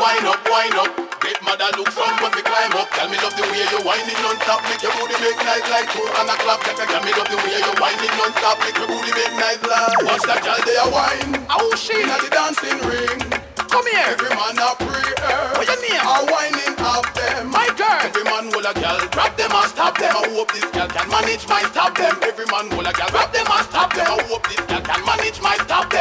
wind up, wind up. Get mother look from when we climb up. Tell me love the way you whining non-stop. Make your booty make nice like 2 and a clap. Tell me love the way you whining non-stop. Make your booty make nice like. Watch that girl they a wine. Oh she at the dancing ring. Come here. Every man a pray. What your name? A whining of them. My girl. Every man will a girl. Grab them and stop them. I hope this girl can manage my stop them. Every man will a girl. Grab them and stop them. I hope this girl can manage my stop them.